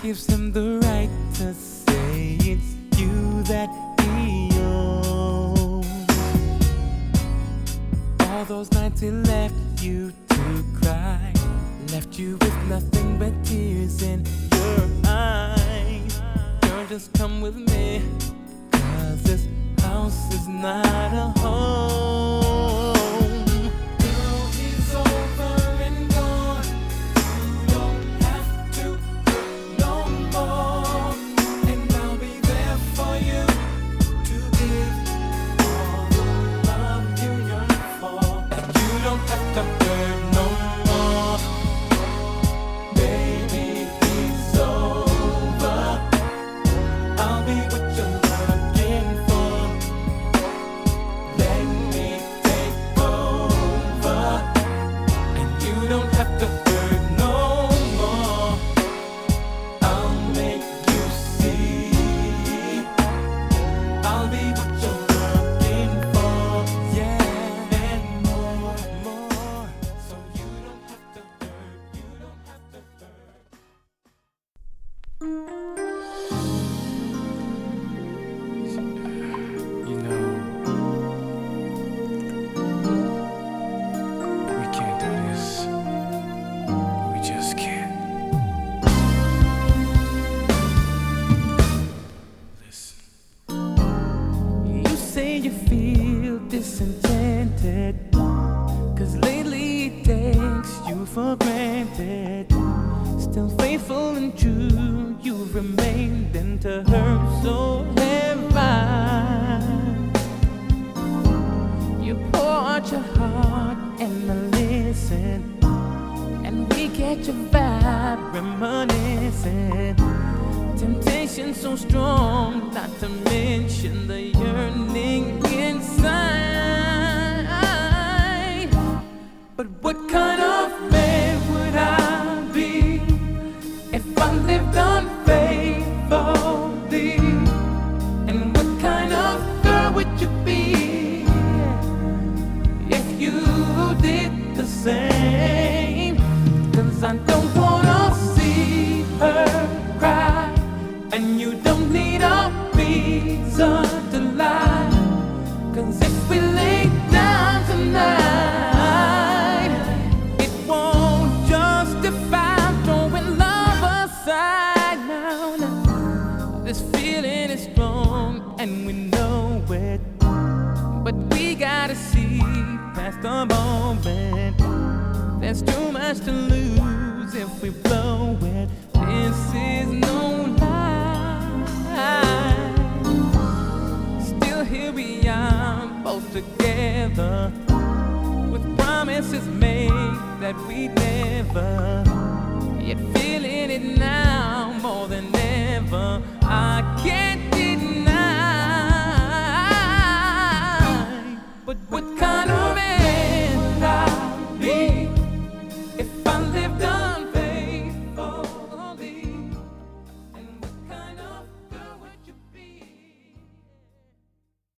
gives him the right to say it's you that he owns? All those nights he left you to cry, left you with nothing but tears in your eyes. Girl, just come with me, 'cause this house is not a home. Girl, he's over and gone. You don't have to hurt no more, and I'll be there for you to give all the love you yearn for. And you don't have to hurt no more, baby, he's over. I'll be what you're looking for. Let me take over, and you don't have to hurt no more. I'll make you see. I'll be what you're looking for, yeah, and more. So you don't have to hurt, you don't have to hurt. You know, we can't do this. We just can't. Listen. You say you feel disenchanted, 'cause lately he takes you for granted. Still faithful and true, you've remained, and to her so have I. You pour out your heart and I listen, and we get your vibe reminiscing. Temptation so strong, not to mention the yearning inside. But what kind of man would I be if I lived unfaithfully? And what kind of girl would you be if you did the same? 'Cause I don't wanna see her cry, and you don't need a reason to lie. 'Cause if we lay down tonight, it won't justify throwing love aside. Now, this feeling is strong and we know it, but we gotta see past the moment. There's too much to lose if we blow it. This is no lie. Still here we are, both together, with promises made that we'd never. Yet feeling it now more than ever. I can't